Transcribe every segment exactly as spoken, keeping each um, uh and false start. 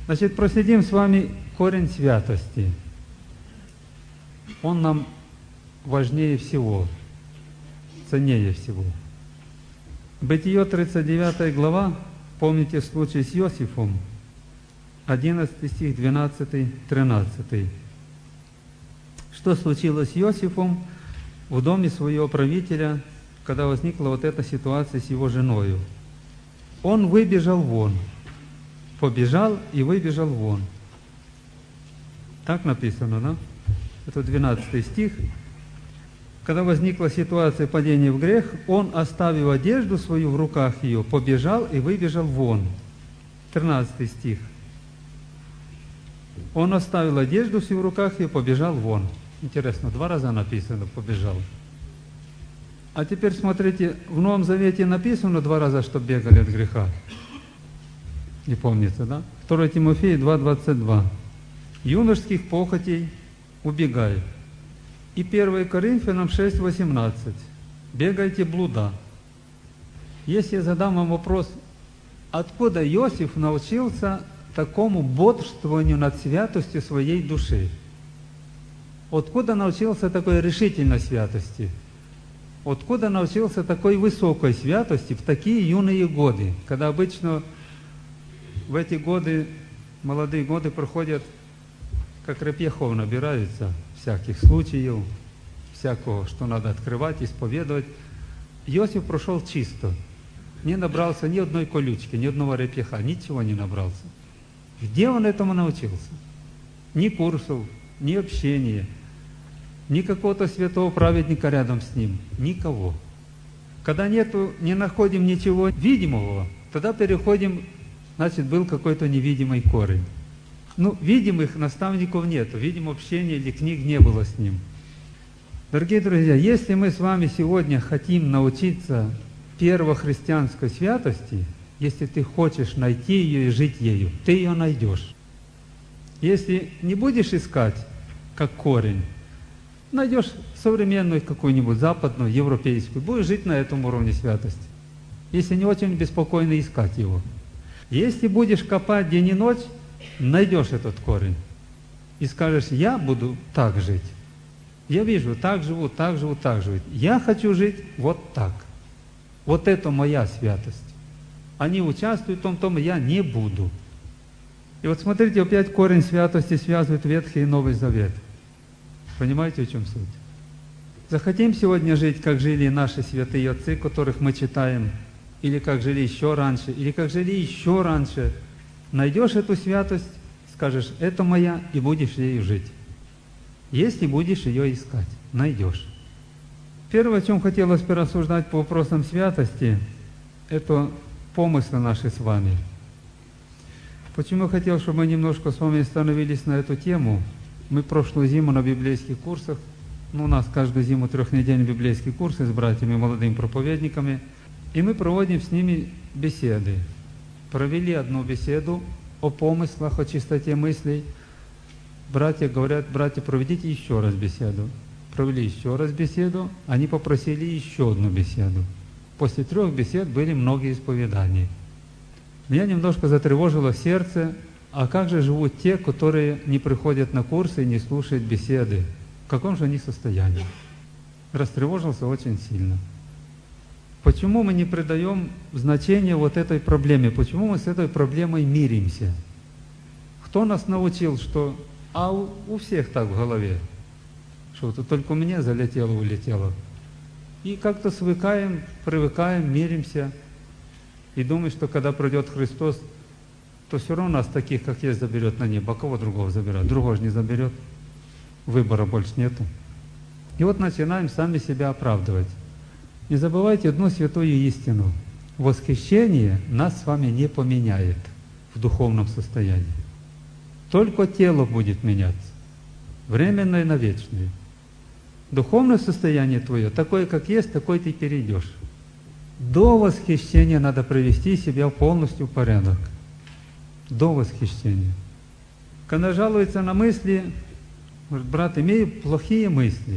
Значит, проследим с вами корень святости. Он нам важнее всего, ценнее всего. Бытие, тридцать девятая глава, помните случай с Иосифом, одиннадцатый стих, двенадцатый, тринадцатый. Что случилось с Иосифом в доме своего правителя, когда возникла вот эта ситуация с его женою? Он выбежал вон, побежал и выбежал вон. Так написано, да? Это двенадцатый стих. Когда возникла ситуация падения в грех, он, оставив одежду свою в руках ее, побежал и выбежал вон. тринадцатый стих. Он оставил одежду свою в руках и побежал вон. Интересно, два раза написано «побежал». А теперь смотрите, в Новом Завете написано два раза, что бегали от греха. Не помнится, да? второе Тимофея два, двадцать два. Юношеских похотей убегай. И первое Коринфянам шесть, восемнадцать. Бегайте блуда. Если я задам вам вопрос, откуда Иосиф научился такому бодрствованию над святостью своей души? Откуда научился такой решительной святости? Откуда научился такой высокой святости в такие юные годы, когда обычно в эти годы, молодые годы проходят, как репьяхов набираются, всяких случаев, всякого, что надо открывать, исповедовать. Иосиф прошел чисто, не набрался ни одной колючки, ни одного репьяха, ничего не набрался. Где он этому научился? Ни курсов, ни общения, ни какого-то святого праведника рядом с ним, никого. Когда нету, не находим ничего видимого, тогда переходим, значит, был какой-то невидимый корень. Ну, видимых наставников нету, видимо, общения или книг не было с ним. Дорогие друзья, если мы с вами сегодня хотим научиться первохристианской святости, если ты хочешь найти ее и жить ею, ты ее найдешь. Если не будешь искать как корень, найдешь современную какую-нибудь западную, европейскую, будешь жить на этом уровне святости. Если не очень беспокойно искать его. Если будешь копать день и ночь, найдешь этот корень и скажешь: я буду так жить. Я вижу, так живу, так живу, так живу. Я хочу жить вот так. Вот это моя святость. Они участвуют в том, том я не буду. И вот смотрите, опять корень святости связывает Ветхий и Новый Завет. Понимаете, в чем суть? Захотим сегодня жить, как жили наши святые отцы, которых мы читаем, или как жили еще раньше, или как жили еще раньше. Найдешь эту святость, скажешь: это моя, и будешь ею жить. Если будешь ее искать, найдешь. Первое, о чем хотелось бы рассуждать по вопросам святости, это помыслы наши с вами. Почему я хотел, чтобы мы немножко с вами остановились на эту тему? Мы прошлую зиму на библейских курсах, ну, у нас каждую зиму трехнедельные библейские курсы с братьями, молодыми проповедниками, и мы проводим с ними беседы. Провели одну беседу о помыслах, о чистоте мыслей. Братья говорят: братья, проведите еще раз беседу. Провели еще раз беседу, они попросили еще одну беседу. После трех бесед были многие исповедания. Меня немножко затревожило сердце: а как же живут те, которые не приходят на курсы и не слушают беседы? В каком же они состоянии? Растревожился очень сильно. Почему мы не придаем значения вот этой проблеме? Почему мы с этой проблемой миримся? Кто нас научил, что а у, у всех так в голове, что это только у меня залетело, улетело? И как-то свыкаем, привыкаем, миримся и думаем, что когда придет Христос, то все равно нас таких, как есть, заберет на небо. А кого другого заберет? Другого же не заберет. Выбора больше нету. И вот начинаем сами себя оправдывать. Не забывайте одну святую истину. Восхищение нас с вами не поменяет в духовном состоянии. Только тело будет меняться. Временное на вечное. Духовное состояние твое, такое, как есть, такое ты перейдешь. До восхищения надо привести себя полностью в порядок. До восхищения. Когда жалуется на мысли, говорит: брат, имею плохие мысли.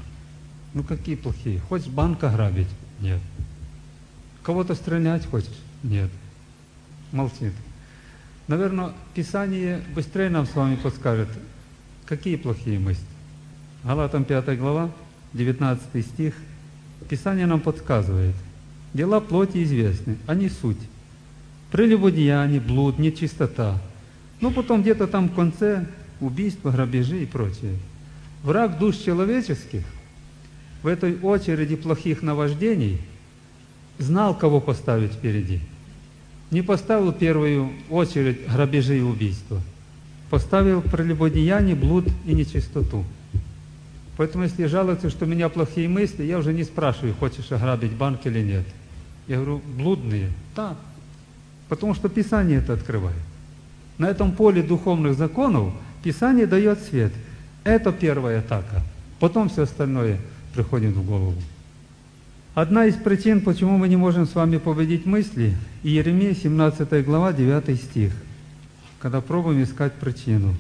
Ну какие плохие? Хочешь банк ограбить? Нет. Кого-то стрелять хочешь? Нет. Молчит. Наверное, Писание быстрее нам с вами подскажет, какие плохие мысли. Галатам пятая глава, девятнадцатый стих. Писание нам подсказывает. Дела плоти известны, они суть. Прелюбодеяние, блуд, нечистота. Ну, потом где-то там в конце убийства, грабежи и прочее. Враг душ человеческих в этой очереди плохих наваждений знал, кого поставить впереди. Не поставил в первую очередь грабежи и убийства. Поставил прелюбодеяние, блуд и нечистоту. Поэтому, если жалуются, что у меня плохие мысли, я уже не спрашиваю, хочешь ограбить банк или нет. Я говорю, блудные? Да. Потому что Писание это открывает. На этом поле духовных законов Писание дает свет. Это первая атака. Потом все остальное приходит в голову. Одна из причин, почему мы не можем с вами победить мысли, Иеремия семнадцатая глава, девятый стих, когда пробуем искать причину.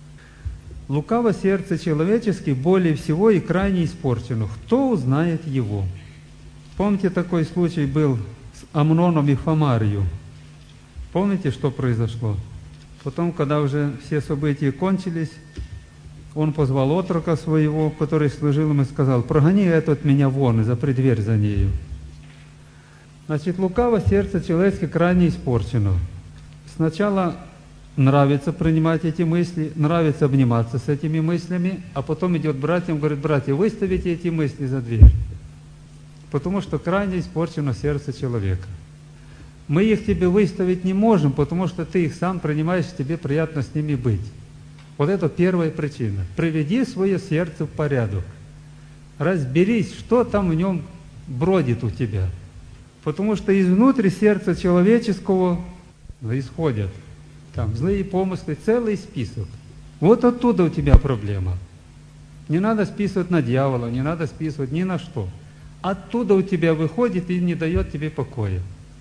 «Лукаво сердце человеческое более всего и крайне испорчено. Кто узнает его?» Помните, такой случай был с Амноном и Фамарью? Помните, что произошло? Потом, когда уже все события кончились, он позвал отрока своего, который служил ему, и сказал: «Прогони эту от меня вон и запри дверь за нею». Значит, лукаво сердце человеческое крайне испорчено. Сначала нравится принимать эти мысли, нравится обниматься с этими мыслями, а потом идет к братьям, говорит: «Братья, выставите эти мысли за дверь». Потому что крайне испорчено сердце человека. Мы их тебе выставить не можем, потому что ты их сам принимаешь, тебе приятно с ними быть. Вот это первая причина. Приведи свое сердце в порядок. Разберись, что там в нем бродит у тебя. Потому что изнутри сердца человеческого исходят там злые помыслы, целый список. Вот оттуда у тебя проблема. Не надо списывать на дьявола, не надо списывать ни на что. Оттуда у тебя выходит и не дает тебе покоя.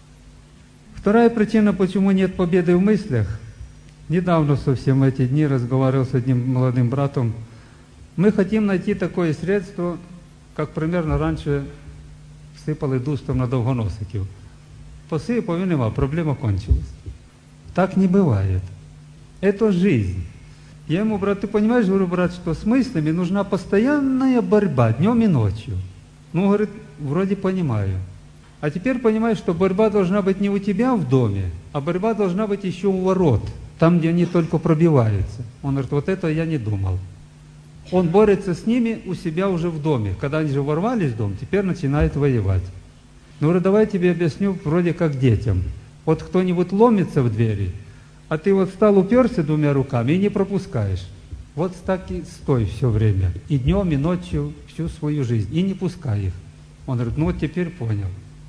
Вторая причина, почему нет победы в мыслях. Недавно совсем в эти дни разговаривал с одним молодым братом. Мы хотим найти такое средство, как примерно раньше сипали дустом на довгоносиків. Посипав і нема, проблема кончилась. Так не бывает. Это жизнь. Я ему: брат, ты понимаешь, говорю, брат, что с мыслями нужна постоянная борьба днем и ночью. Ну, говорит, вроде понимаю. А теперь понимаю, что борьба должна быть не у тебя в доме, а борьба должна быть еще у ворот, там, где они только пробиваются. Он говорит: вот это я не думал. Он борется с ними у себя уже в доме. Когда они же ворвались в дом, теперь начинает воевать. Ну, говорю, давай я тебе объясню вроде как детям. Вот кто-нибудь ломится в двери, а ты вот встал, уперся двумя руками и не пропускаешь. Вот так и стой все время. И днем, и ночью, всю свою жизнь. И не пускай их. Он говорит: ну вот теперь понял.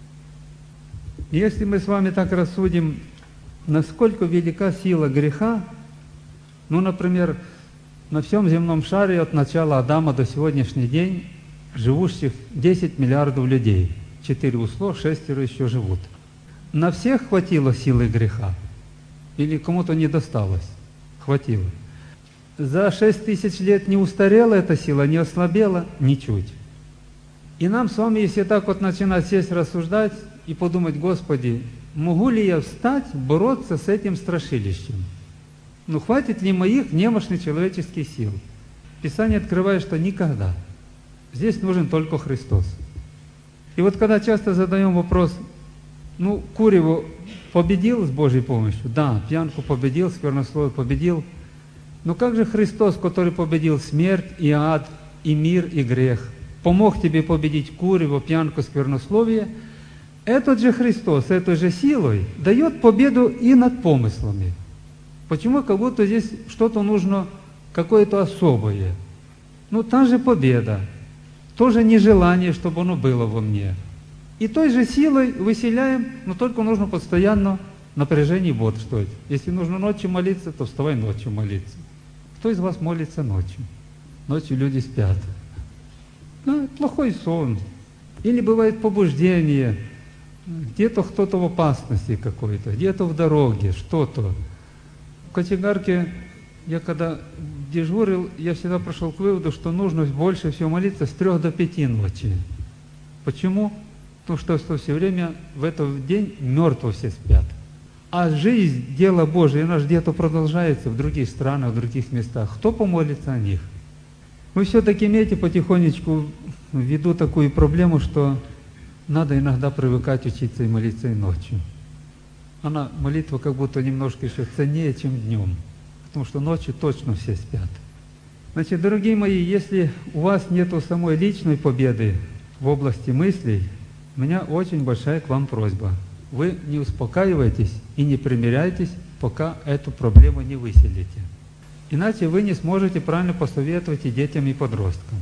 Если мы с вами так рассудим, насколько велика сила греха, ну, например, на всем земном шаре от начала Адама до сегодняшний день живущих десять миллиардов людей. Четыре ушло, шестеро еще живут. На всех хватило силы греха? Или кому-то не досталось? Хватило. За шесть тысяч лет не устарела эта сила, не ослабела? Ничуть. И нам с вами, если так вот начинать сесть, рассуждать и подумать: Господи, могу ли я встать, бороться с этим страшилищем? Ну, хватит ли моих немощных человеческих сил? Писание открывает, что никогда. Здесь нужен только Христос. И вот когда часто задаем вопрос: ну, куреву победил с Божьей помощью? Да, пьянку победил, сквернословие победил. Но как же Христос, который победил смерть и ад, и мир, и грех, помог тебе победить куреву, пьянку, сквернословие? Этот же Христос, этой же силой дает победу и над помыслами. Почему как будто здесь что-то нужно, какое-то особое? Ну, та же победа, тоже нежелание, чтобы оно было во мне. И той же силой выселяем, но только нужно постоянно напряжение вот что это. Если нужно ночью молиться, то вставай ночью молиться. Кто из вас молится ночью? Ночью люди спят. Ну, плохой сон. Или бывает побуждение, где-то кто-то в опасности какой-то, где-то в дороге, что-то. В кочегарке я когда дежурил, я всегда пришел к выводу, что нужно больше всего молиться с трех до пяти ночи. Почему? Потому что, что все время в этот день мертво все спят. А жизнь, дело Божие, она же где-то продолжается в других странах, в других местах. Кто помолится о них? Вы все-таки имеете потихонечку в виду такую проблему, что надо иногда привыкать учиться и молиться и ночью. Она, молитва как будто немножко еще ценнее, чем днем, потому что ночью точно все спят. Значит, дорогие мои, если у вас нету самой личной победы в области мыслей, у меня очень большая к вам просьба. Вы не успокаивайтесь и не примиряйтесь, пока эту проблему не выселите. Иначе вы не сможете правильно посоветовать и детям, и подросткам.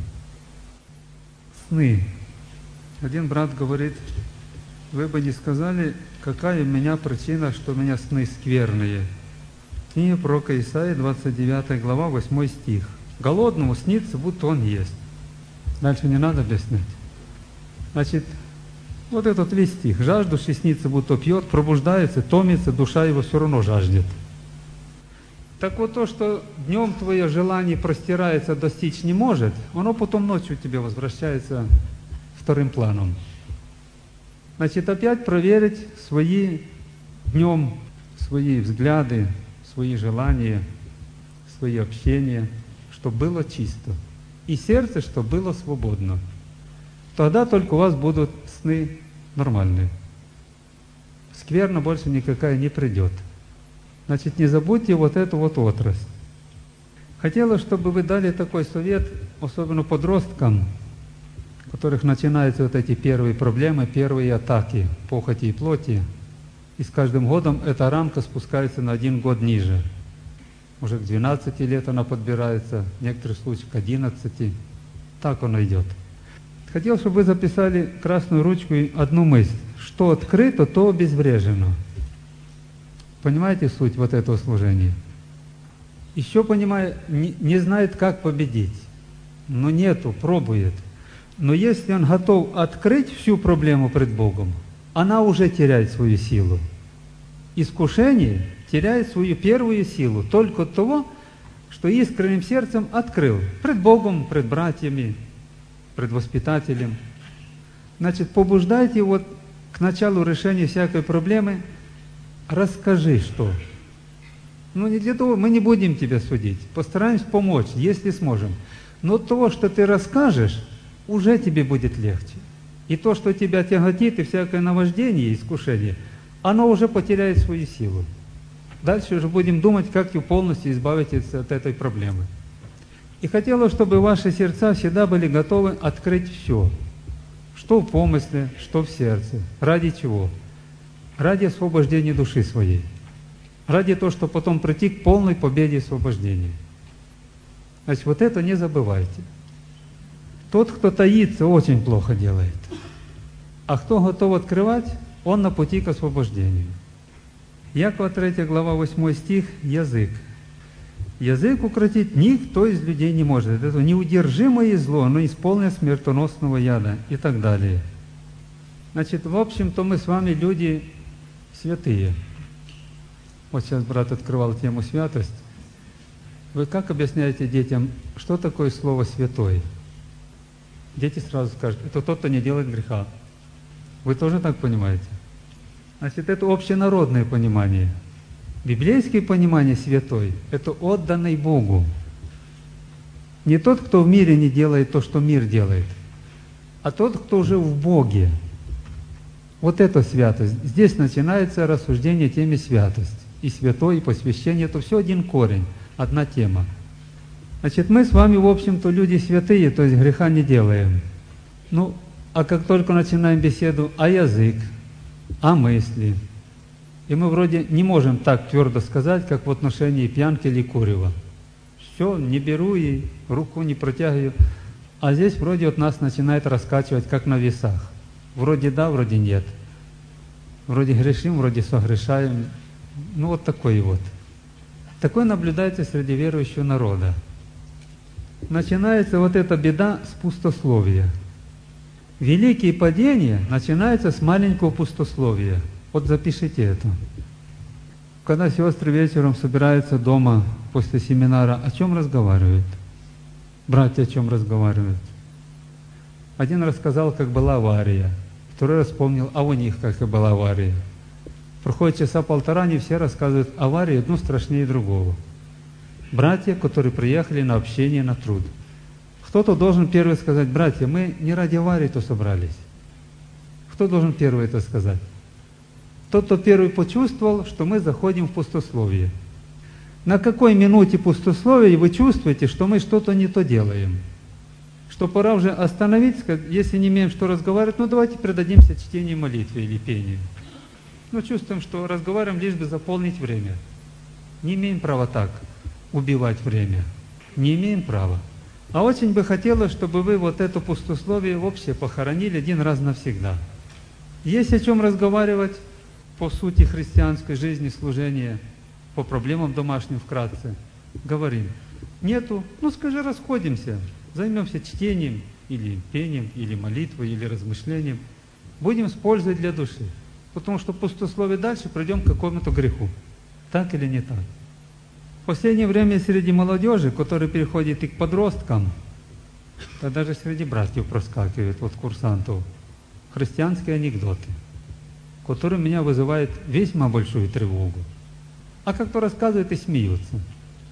Сны. Один брат говорит: вы бы не сказали, какая у меня причина, что у меня сны скверные. Книга пророка Исаии, двадцать девятая глава, восьмой стих. Голодному снится, будто он ест. Дальше не надо объяснять. Значит, вот этот весь стих. Жаждущий снится, будто пьет, пробуждается, томится, душа его все равно жаждет. Так вот то, что днем твое желание простирается, достичь не может, оно потом ночью тебе возвращается вторым планом. Значит, опять проверить свои днем, свои взгляды, свои желания, свои общения, чтобы было чисто. И сердце, чтобы было свободно. Тогда только у вас будут сны нормальные. Скверна больше никакая не придет. Значит, не забудьте вот эту вот отрасль. Хотела, чтобы вы дали такой совет, особенно подросткам, у которых начинаются вот эти первые проблемы, первые атаки похоти и плоти. И с каждым годом эта рамка спускается на один год ниже. Уже к двенадцати лет она подбирается, в некоторых случаях к одиннадцати. Так оно идет. Хотел, чтобы вы записали красную ручку и одну мысль. Что открыто, то обезврежено. Понимаете суть вот этого служения? Еще, понимаю, не, не знает, как победить. Но нету, пробует. Но если он готов открыть всю проблему пред Богом, она уже теряет свою силу. Искушение теряет свою первую силу только от того, что искренним сердцем открыл пред Богом, пред братьями, пред воспитателем. Значит, побуждайте вот к началу решения всякой проблемы. Расскажи, что. Ну, не для того, мы не будем тебя судить. Постараемся помочь, если сможем. Но то, что ты расскажешь, уже тебе будет легче. И то, что тебя тяготит, и всякое наваждение, искушение, оно уже потеряет свою силу. Дальше уже будем думать, как ее полностью избавить от этой проблемы. И хотела, чтобы ваши сердца всегда были готовы открыть все. Что в помысле, что в сердце. Ради чего? Ради освобождения души своей. Ради того, чтобы потом прийти к полной победе и освобождению. Значит, вот это не забывайте. Тот, кто таится, очень плохо делает. А кто готов открывать, он на пути к освобождению. Якова третья глава, восьмой стих, язык. Язык укротить никто из людей не может. Это неудержимое зло, оно исполнено смертоносного яда и так далее. Значит, в общем-то, мы с вами люди святые. Вот сейчас брат открывал тему святость. Вы как объясняете детям, что такое слово «святой»? Дети сразу скажут: это тот, кто не делает греха. Вы тоже так понимаете? Значит, это общенародное понимание. Библейское понимание святой – это отданный Богу. Не тот, кто в мире не делает то, что мир делает, а тот, кто уже в Боге. Вот это святость. Здесь начинается рассуждение теме святость. И святой, и посвящение – это все один корень, одна тема. Значит, мы с вами, в общем-то, люди святые, то есть греха не делаем. Ну, а как только начинаем беседу о язык, о мысли, и мы вроде не можем так твердо сказать, как в отношении пьянки или курева. Все, не беру и руку не протягиваю. А здесь вроде от нас начинает раскачивать, как на весах. Вроде да, вроде нет. Вроде грешим, вроде согрешаем. Ну вот такой вот. Такое наблюдается среди верующего народа. Начинается вот эта беда с пустословия. Великие падения начинаются с маленького пустословия. Вот запишите это. Когда сестры вечером собираются дома после семинара, о чем разговаривают? Братья о чем разговаривают? Один рассказал, как была авария. Второй раз вспомнил, а у них как и была авария. Проходит часа полтора, они все рассказывают аварии, одну страшнее другого. Братья, которые приехали на общение, на труд. Кто-то должен первый сказать: братья, мы не ради аварии-то собрались. Кто должен первый это сказать? Тот, кто первый почувствовал, что мы заходим в пустословие. На какой минуте пустословия вы чувствуете, что мы что-то не то делаем? Что пора уже остановить, сказать, если не имеем что разговаривать, ну давайте предадимся чтению, молитве или пению. Ну чувствуем, что разговариваем лишь бы заполнить время. Не имеем права так убивать время. Не имеем права. А очень бы хотелось, чтобы вы вот это пустословие вообще похоронили один раз навсегда. Есть о чем разговаривать по сути христианской жизни, служения, по проблемам домашним вкратце. Говорим. Нету, ну скажи, расходимся, займемся чтением, или пением, или молитвой, или размышлением. Будем использовать для души. Потому что пустословие дальше придем к какому-то греху. Так или не так? В последнее время среди молодежи, которая переходит и к подросткам, да даже среди братьев проскакивает, вот курсантов, христианские анекдоты, которые меня вызывают весьма большую тревогу. А как-то рассказывают и смеются.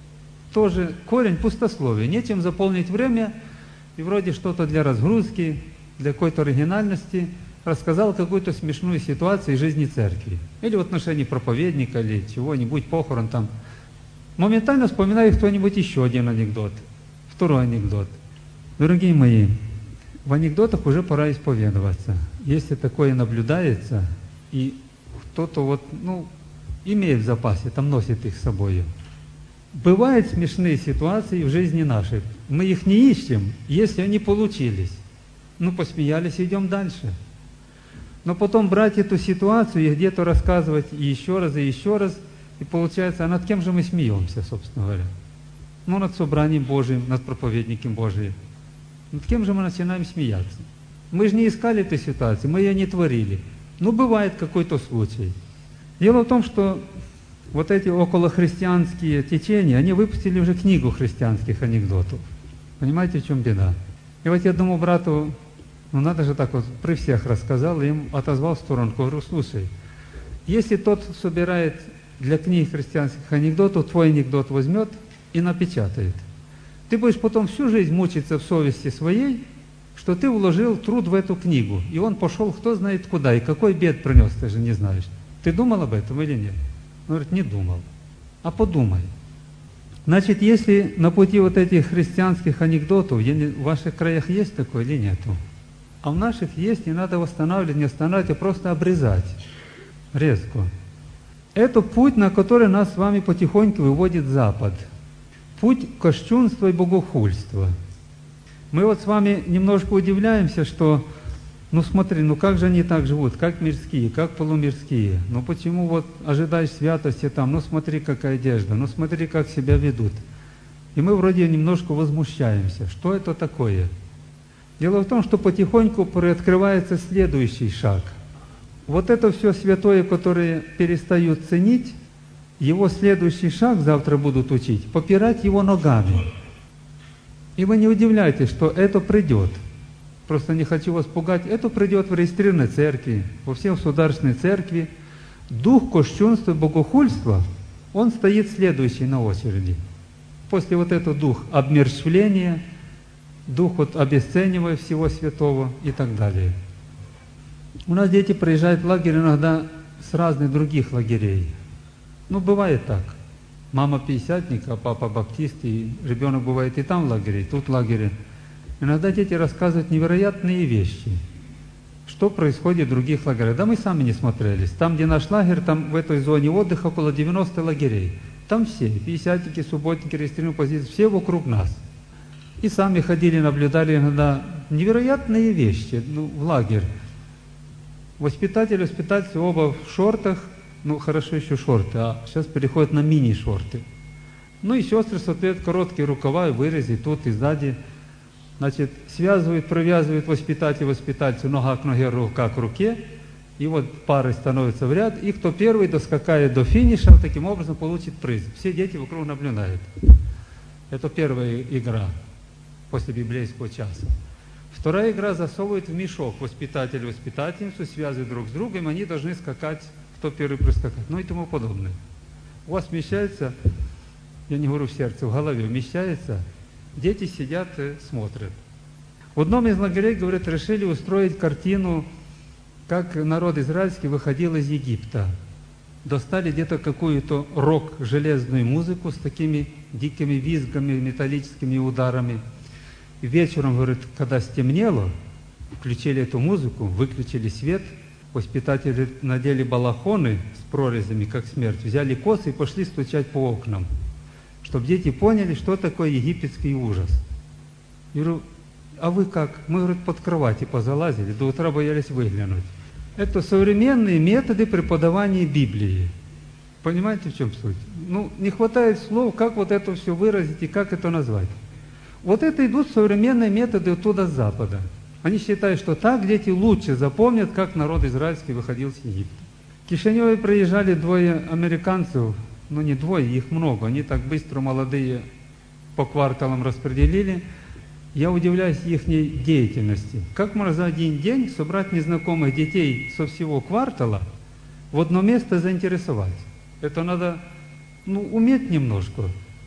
Тоже корень пустословия. Нечем заполнить время, и вроде что-то для разгрузки, для какой-то оригинальности рассказал какую-то смешную ситуацию из жизни церкви. Или в отношении проповедника, или чего-нибудь, похорон там. Моментально вспоминает кто-нибудь еще один анекдот, второй анекдот. Дорогие мои, в анекдотах уже пора исповедоваться. Если такое наблюдается, и кто-то вот, ну, имеет в запасе, там носит их с собой. Бывают смешные ситуации в жизни нашей. Мы их не ищем, если они получились. Ну, посмеялись, идем дальше. Но потом брать эту ситуацию и где-то рассказывать и еще раз, и еще раз, и получается, а над кем же мы смеемся, собственно говоря? Ну, над собранием Божиим, над проповедником Божиим. Над кем же мы начинаем смеяться? Мы же не искали этой ситуации, мы ее не творили. Ну, бывает какой-то случай. Дело в том, что вот эти околохристианские течения, они выпустили уже книгу христианских анекдотов. Понимаете, в чем беда? И вот я думаю, брату, ну надо же так вот, при всех рассказал, и им отозвал в сторону, говорю, слушай, если тот собирает для книг христианских анекдотов, твой анекдот возьмет и напечатает. Ты будешь потом всю жизнь мучиться в совести своей, что ты вложил труд в эту книгу, и он пошел кто знает куда, и какой бед принес, ты же не знаешь. Ты думал об этом или нет? Он говорит, не думал. А подумай. Значит, если на пути вот этих христианских анекдотов, в ваших краях есть такое или нету? А в наших есть, не надо восстанавливать, не останавливать, а просто обрезать резко. Это путь, на который нас с вами потихоньку выводит Запад. Путь кощунства и богохульства. Мы вот с вами немножко удивляемся, что, ну смотри, ну как же они так живут, как мирские, как полумирские, ну почему вот ожидаешь святости там, ну смотри, какая одежда, ну смотри, как себя ведут. И мы вроде немножко возмущаемся, что это такое? Дело в том, что потихоньку приоткрывается следующий шаг. Вот это все святое, которое перестают ценить, его следующий шаг завтра будут учить, попирать его ногами. И вы не удивляйтесь, что это придет. Просто не хочу вас пугать. Это придет в регистрированной церкви, во всей государственной церкви. Дух кощунства и богохульства, он стоит следующий на очереди. После вот этого дух обмерщвления, дух вот обесценивания всего святого и так далее. У нас дети приезжают в лагерь иногда с разных других лагерей. Ну, бывает так. Мама пятидесятник, а папа баптист, и ребенок бывает и там в лагере, и тут в лагере. Иногда дети рассказывают невероятные вещи. Что происходит в других лагерях? Да мы сами не смотрелись. Там, где наш лагерь, там в этой зоне отдыха около девяноста лагерей. Там все, пятидесятники, субботники, регистрированные позиции, все вокруг нас. И сами ходили, наблюдали иногда невероятные вещи, ну, в лагерь. Воспитатели, воспитатели оба в шортах, ну хорошо еще шорты, а сейчас переходят на мини-шорты. Ну и сестры, соответственно, короткие рукава и вырези тут и сзади. Значит, связывают, провязывают воспитатель воспитательцу, нога к ноге, рука к руке, и вот пары становятся в ряд, и кто первый доскакает до финиша, таким образом получит приз. Все дети вокруг наблюдают. Это первая игра после библейского часа. Вторая игра засовывает в мешок воспитатель воспитательницу, связывают друг с другом, они должны скакать кто первый прискакает, ну и тому подобное. У вас вмещается, я не говорю в сердце, в голове вмещается, дети сидят и смотрят. В одном из лагерей, говорят, решили устроить картину, как народ израильский выходил из Египта. Достали где-то какую-то рок-железную музыку с такими дикими визгами, металлическими ударами. И вечером, говорит, когда стемнело, включили эту музыку, выключили свет, воспитатели надели балахоны с прорезями, как смерть, взяли косы и пошли стучать по окнам, чтобы дети поняли, что такое египетский ужас. Я говорю, а вы как? Мы, говорит, под кровати позалазили, до утра боялись выглянуть. Это современные методы преподавания Библии. Понимаете, в чем суть? Ну, не хватает слов, как вот это все выразить и как это назвать. Вот это идут современные методы оттуда с Запада. Они считают, что так дети лучше запомнят, как народ израильский выходил с Египта. В Кишиневе приезжали двое американцев, ну не двое, их много, они так быстро молодые по кварталам распределили. Я удивляюсь их деятельности. Как можно за один день собрать незнакомых детей со всего квартала в одно место заинтересовать? Это надо, ну, уметь немножко.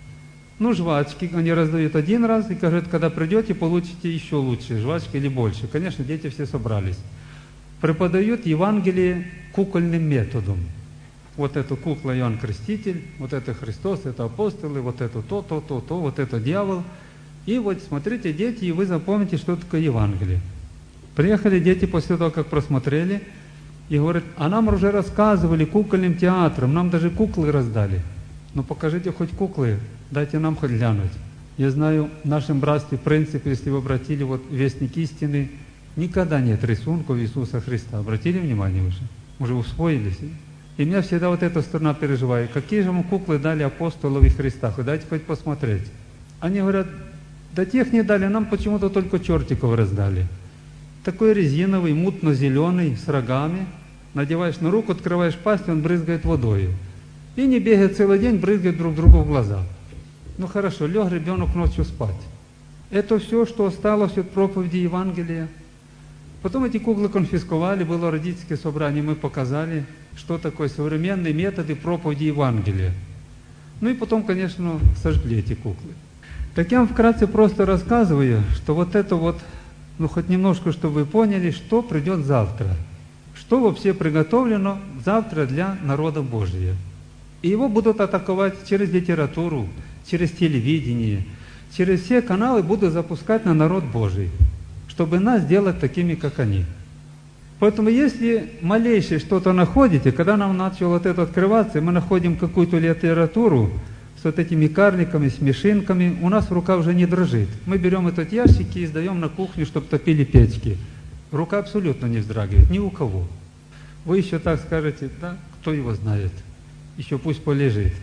Ну, жвачки они раздают один раз, и говорят, когда придете, получите еще лучше, жвачки или больше. Конечно, дети все собрались. Преподают Евангелие кукольным методом. Вот это кукла Иоанн Креститель, вот это Христос, это апостолы, вот это то, то, то, то, вот это дьявол. И вот смотрите, дети, и вы запомните, что такое Евангелие. Приехали дети после того, как просмотрели, и говорят, а нам уже рассказывали кукольным театром, нам даже куклы раздали. Ну покажите хоть куклы, дайте нам хоть глянуть. Я знаю, в нашем братстве принцип, если вы обратили, вот Вестник истины, никогда нет рисунков Иисуса Христа. Обратили внимание уже? Уже усвоились? И меня всегда вот эта сторона переживает. Какие же мы куклы дали апостолов и Христа? Вы дайте хоть посмотреть. Они говорят, да тех не дали, нам почему-то только чертиков раздали. Такой резиновый, мутно-зеленый, с рогами. Надеваешь на руку, открываешь пасть, он брызгает водой. И не бегает целый день, брызгает друг другу в глаза. Ну хорошо, лег ребенок ночью спать. Это все, что осталось от проповеди Евангелия. Потом эти куклы конфисковали, было родительское собрание, мы показали, что такое современные методы проповеди Евангелия. Ну и потом, конечно, сожгли эти куклы. Так я вам вкратце просто рассказываю, что вот это вот, ну хоть немножко, чтобы вы поняли, что придет завтра. Что вообще приготовлено завтра для народа Божия. И его будут атаковать через литературу, через телевидение, через все каналы будут запускать на народ Божий, чтобы нас сделать такими, как они. Поэтому если малейшее что-то находите, когда нам начало вот это открываться, и мы находим какую-то литературу с вот этими карликами, смешинками, у нас рука уже не дрожит. Мы берем этот ящик и сдаем на кухню, чтобы топили печки. Рука абсолютно не вздрагивает, ни у кого. Вы еще так скажете, да, кто его знает, еще пусть полежит.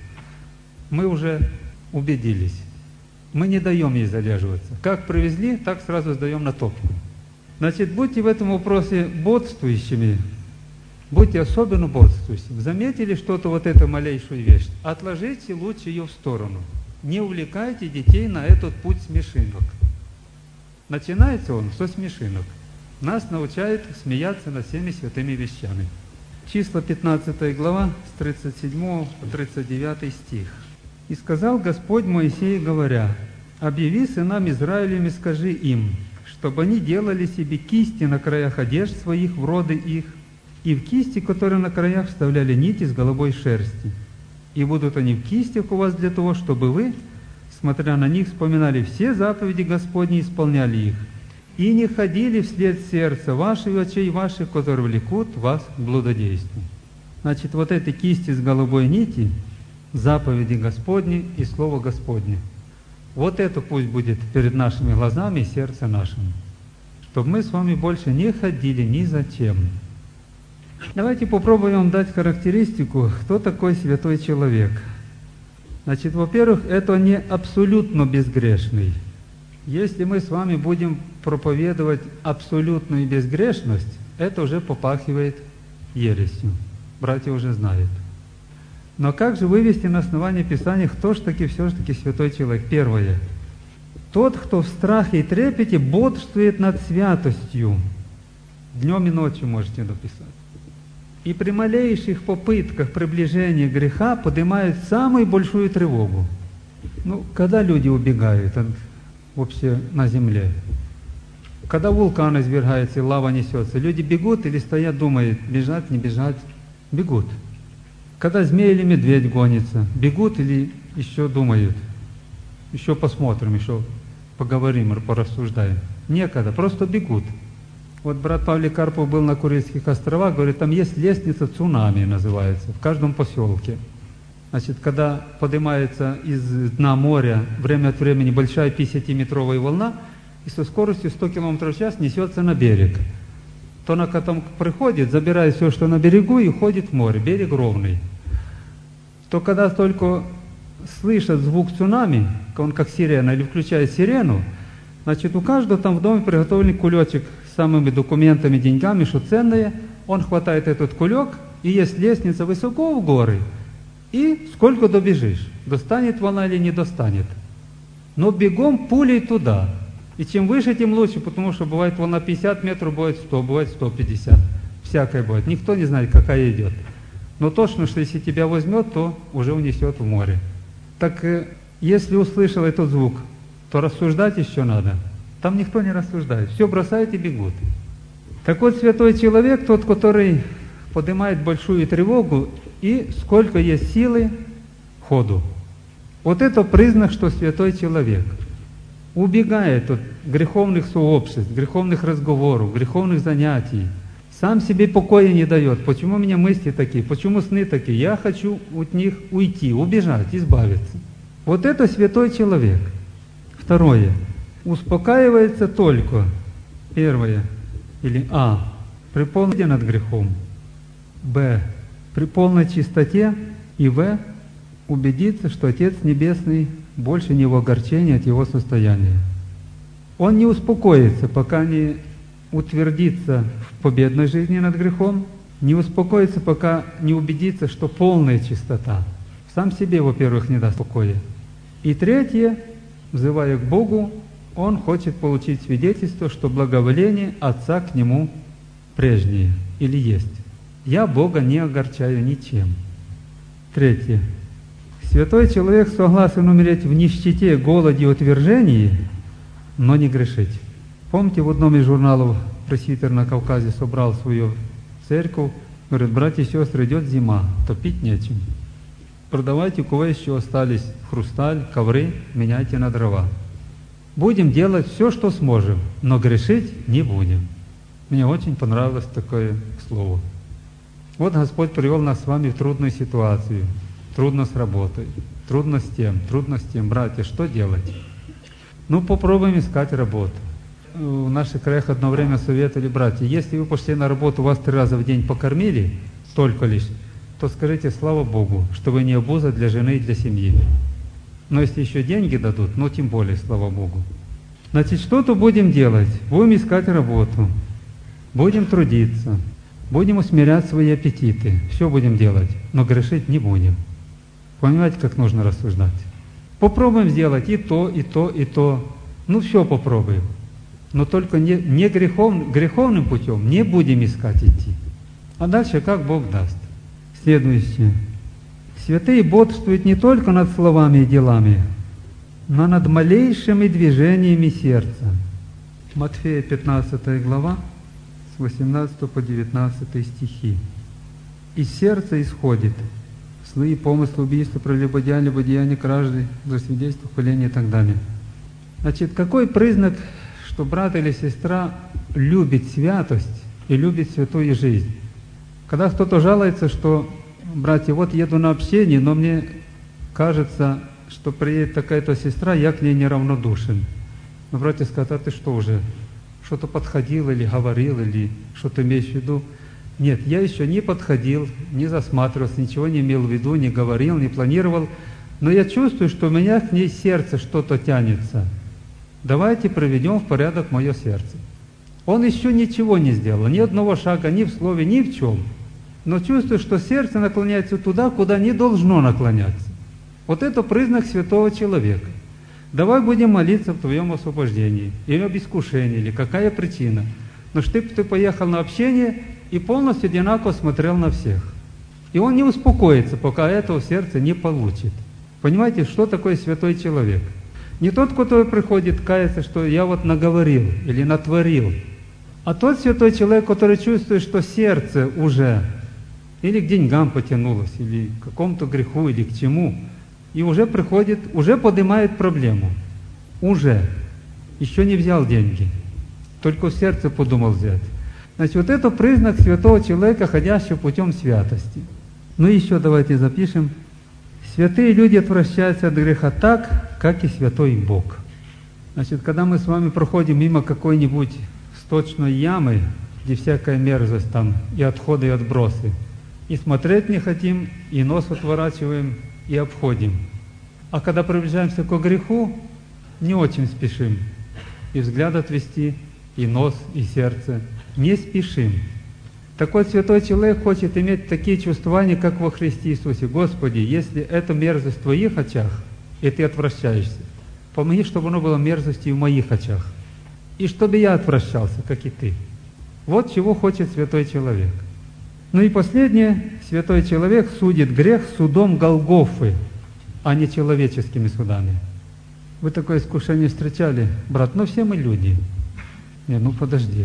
Мы уже убедились. Мы не даем ей залеживаться. Как привезли, так сразу сдаем на топку. Значит, будьте в этом вопросе бодствующими, будьте особенно бодствующими. Заметили что-то, вот эту малейшую вещь, отложите лучше ее в сторону. Не увлекайте детей на этот путь смешинок. Начинается он со смешинок. Нас научают смеяться над всеми святыми вещами. Числа пятнадцатая глава, с тридцать седьмого по тридцать девятый стих. «И сказал Господь Моисею, говоря, объяви сынам Израилем и скажи им, чтобы они делали себе кисти на краях одежд своих в роды их, и в кисти, которые на краях, вставляли нити с голубой шерсти. И будут они в кистях у вас для того, чтобы вы, смотря на них, вспоминали все заповеди Господни и исполняли их, и не ходили вслед сердца вашего и очей ваших, которые влекут вас к блудодейству». Значит, вот эти кисти с голубой нити, заповеди Господни и Слово Господне, вот это пусть будет перед нашими глазами и сердце нашим, чтобы мы с вами больше не ходили ни за чем. Давайте попробуем дать характеристику, кто такой святой человек. Значит, во-первых, это не абсолютно безгрешный. Если мы с вами будем проповедовать абсолютную безгрешность, это уже попахивает ересью. Братья уже знают. Но как же вывести на основании Писания, кто же таки все же таки святой человек? Первое. Тот, кто в страхе и трепете бодрствует над святостью. Днем и ночью можете написать. И при малейших попытках приближения греха поднимают самую большую тревогу. Ну, когда люди убегают от, вообще на земле, когда вулкан извергается и лава несется, люди бегут или стоят, думают, бежать, не бежать, бегут. Когда змей или медведь гонится, бегут или еще думают, еще посмотрим, еще поговорим, порассуждаем. Некогда, просто бегут. Вот брат Павел Карпов был на Курильских островах, говорит, там есть лестница цунами, называется, в каждом поселке. Значит, когда поднимается из дна моря время от времени большая пятидесятиметровая волна, и со скоростью сто километров в час несется на берег. То она потом приходит, забирает все, что на берегу, и уходит в море, берег ровный. То когда только слышат звук цунами, он как сирена, или включает сирену, значит, у каждого там в доме приготовлен кулечек с самыми документами, деньгами, что ценное. Он хватает этот кулек, и есть лестница высоко в горы. И сколько добежишь, достанет волна или не достанет. Но бегом пулей туда. И чем выше, тем лучше, потому что бывает волна пятьдесят метров, бывает сто, бывает сто пятьдесят. Всякое бывает. Никто не знает, какая идет. Но точно, что если тебя возьмет, то уже унесет в море. Так если услышал этот звук, то рассуждать еще надо. Там никто не рассуждает. Все бросают и бегут. Так вот, святой человек, тот, который поднимает большую тревогу, и сколько есть силы ходу. Вот это признак, что святой человек убегает от греховных сообществ, греховных разговоров, греховных занятий. Сам себе покоя не дает. Почему у меня мысли такие? Почему сны такие? Я хочу от них уйти, убежать, избавиться. Вот это святой человек. Второе. Успокаивается только. Первое. Или А. При полной над грехом. Б. При полной чистоте. И В. Убедиться, что Отец Небесный больше не в огорчении от его состояния. Он не успокоится, пока не утвердиться в победной жизни над грехом, не успокоится, пока не убедится, что полная чистота. Сам себе, во-первых, не даст покоя. И третье, взывая к Богу, он хочет получить свидетельство, что благоволение Отца к нему прежнее или есть. Я Бога не огорчаю ничем. Третье. Святой человек согласен умереть в нищете, голоде и отвержении, но не грешить. Помните, в одном из журналов пресвитер на Кавказе собрал свою церковь, говорит, братья и сестры, идет зима, топить нечем. Продавайте, у кого еще остались хрусталь, ковры, меняйте на дрова. Будем делать все, что сможем, но грешить не будем. Мне очень понравилось такое слово. Вот Господь привел нас с вами в трудную ситуацию. Трудно с работой, трудно с тем, трудно с тем. Братья, что делать? Ну, попробуем искать работу. В наших краях одно время советовали, братья, если вы пошли на работу, вас три раза в день покормили, только лишь, то скажите слава Богу, что вы не обуза для жены и для семьи. Но если еще деньги дадут, ну тем более слава Богу. Значит, что-то будем делать. Будем искать работу, будем трудиться, будем усмирять свои аппетиты. Все будем делать, но грешить не будем. Понимаете, как нужно рассуждать? Попробуем сделать и то, и то, и то. Ну все попробуем. Но только не, не грехов, греховным путем не будем искать идти. А дальше как Бог даст. Следующее. Святые бодрствуют не только над словами и делами, но над малейшими движениями сердца. Матфея пятнадцатая глава, с восемнадцатого по девятнадцатый стихи. Из сердца исходит злые помыслы, убийства, прелюбодеяния, любодеяния, кражи, засвидетельства, хуления и так далее. Значит, какой признак, что брат или сестра любит святость и любит святую жизнь? Когда кто-то жалуется, что, братья, вот еду на общение, но мне кажется, что приедет такая-то сестра, я к ней неравнодушен. Но братья скажут, а ты что уже, что-то подходил или говорил, или что-то имеешь в виду? Нет, я еще не подходил, не засматривался, ничего не имел в виду, не говорил, не планировал, но я чувствую, что у меня к ней сердце что-то тянется. Давайте приведем в порядок мое сердце. Он еще ничего не сделал, ни одного шага, ни в слове, ни в чем. Но чувствую, что сердце наклоняется туда, куда не должно наклоняться. Вот это признак святого человека. Давай будем молиться в твоем освобождении, или об искушении, или какая причина. Но что ты, ты поехал на общение, и полностью одинаково смотрел на всех. И он не успокоится, пока этого в сердце не получит. Понимаете, что такое святой человек? Не тот, который приходит каяться, что я вот наговорил или натворил, а тот святой человек, который чувствует, что сердце уже или к деньгам потянулось, или к какому-то греху, или к чему, и уже приходит, уже поднимает проблему. Уже. Еще не взял деньги, только в сердце подумал взять. Значит, вот это признак святого человека, ходящего путем святости. Ну и еще давайте запишем. Святые люди отвращаются от греха так, как и святой Бог. Значит, когда мы с вами проходим мимо какой-нибудь сточной ямы, где всякая мерзость там, и отходы, и отбросы, и смотреть не хотим, и нос отворачиваем, и обходим. А когда приближаемся к греху, не очень спешим. И взгляд отвести, и нос, и сердце. Не спешим. Так вот, святой человек хочет иметь такие чувствования, как во Христе Иисусе. Господи, если это мерзость в Твоих очах, и Ты отвращаешься, помоги, чтобы оно было мерзостью в моих очах. И чтобы я отвращался, как и Ты. Вот чего хочет святой человек. Ну и последнее, святой человек судит грех судом Голгофы, а не человеческими судами. Вы такое искушение встречали? Брат, ну все мы люди. Не, ну подожди.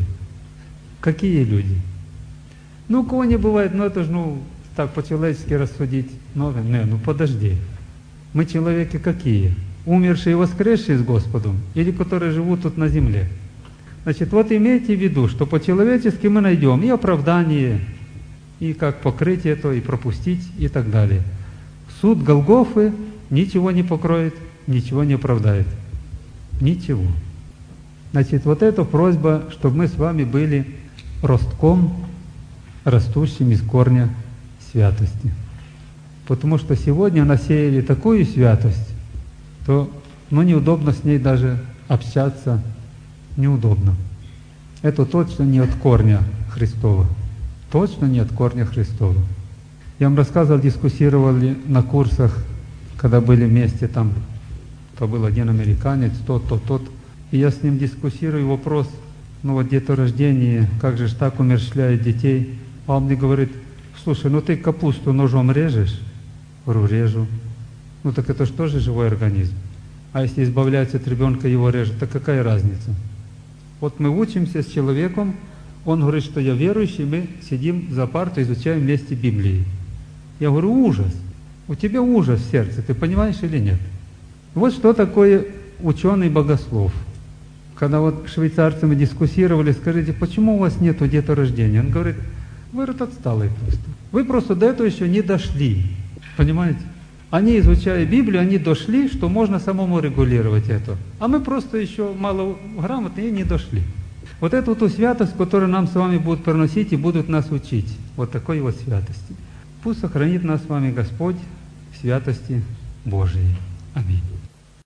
Какие люди? Ну, у кого не бывает, ну это же, ну, так по-человечески рассудить. Ну, не, ну подожди. Мы человеки какие? Умершие и воскресшие с Господом? Или которые живут тут на земле? Значит, вот имейте в виду, что по-человечески мы найдем и оправдание, и как покрыть это, и пропустить, и так далее. Суд Голгофы ничего не покроет, ничего не оправдает. Ничего. Значит, вот эта просьба, чтобы мы с вами были ростком, растущим из корня святости. Потому что сегодня насеяли такую святость, то ну, неудобно с ней даже общаться, неудобно. Это точно не от корня Христова. Точно не от корня Христова. Я вам рассказывал, дискуссировали на курсах, когда были вместе там, то был один американец, тот, тот, тот. И я с ним дискуссирую вопрос, ну вот деторождение, как же ж так умерщвляют детей. А он мне говорит, слушай, ну ты капусту ножом режешь? Говорю, режу. Ну так это же тоже живой организм. А если избавляется от ребенка, его режут, так какая разница? Вот мы учимся с человеком, он говорит, что я верующий, мы сидим за партой, изучаем вместе Библии. Я говорю, ужас. У тебя ужас в сердце, ты понимаешь или нет? Вот что такое ученый-богослов. Когда вот швейцарцы мы дискуссировали, скажите, почему у вас нету деторождения? Он говорит, вы говорит, отсталый просто. Вы просто до этого еще не дошли. Понимаете? Они, изучая Библию, они дошли, что можно самому регулировать это. А мы просто еще мало грамотные и не дошли. Вот эту ту святость, которую нам с вами будут приносить и будут нас учить. Вот такой вот святости. Пусть сохранит нас с вами Господь в святости Божией. Аминь.